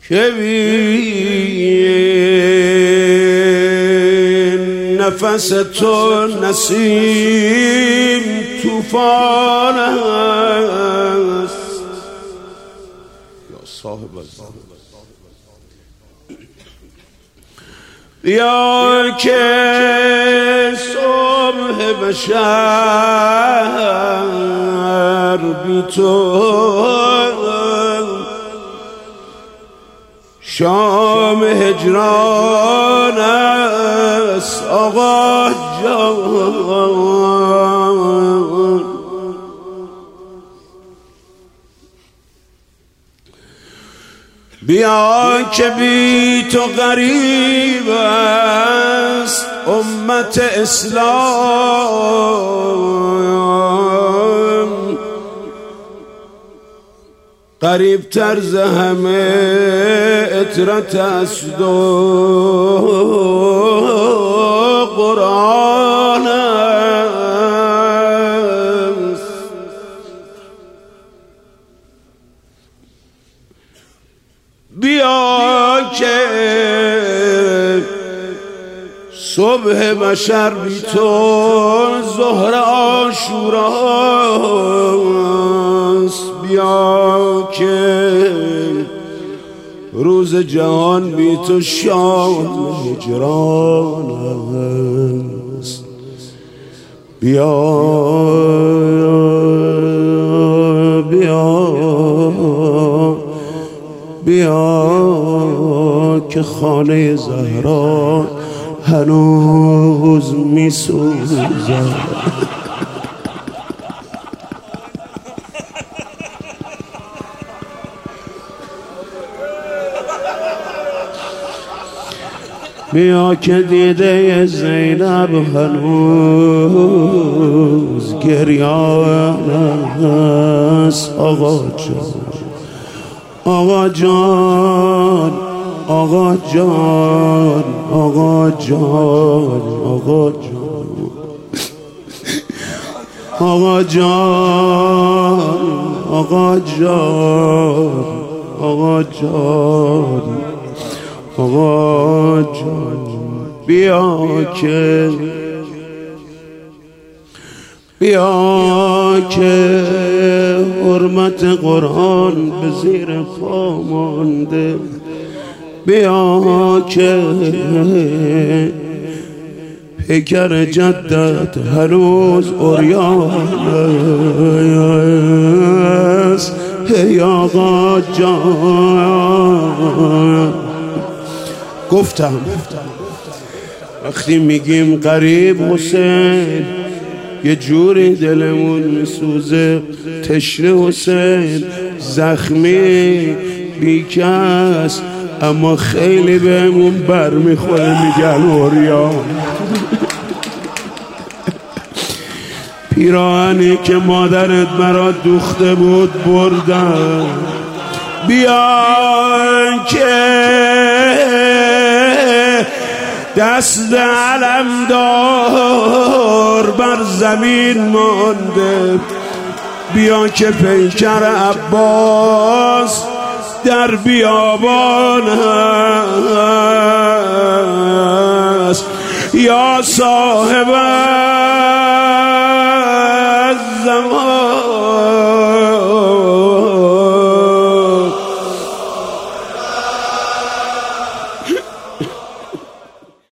که بین نفس تو نسیم طوفان است. یا صاحب بیا که صبح بشر بی تو شام هجران است آقا جان. بیا که بی تو غریب است امت اسلام، قریب تر ز همه اطرت است و قرآن است. بیا که صبح بشر بی تو ظهر عاشوراست. بیا که روز جهان بی تو شام هجران است. بیا بیا بیا که خانه زهرا هنوز می سوزد. بیا که دیده زینب هنوز گریان است. آقا جان آقا جان آقا جان آقا جان آقا جان آقا جان آقا جان آقا جان آقا جان. بیا که حرمت قرآن به زیر پا مانده. بیا که پیکر جدت هنوز عریان است. ای آقا جان گفتم وقتی میگیم قریب حسین یه جوری دلمون میسوزه. تشنه حسین زخمی بیکس اما خیلی بهمون بر میخوره میگن عریان. پیراهنی که مادرت برات دوخته بود بردن. بیا که دست علمدار بر زمین مانده. بیا که پیکر عباس در بیابان هست. یا صاحب الزمان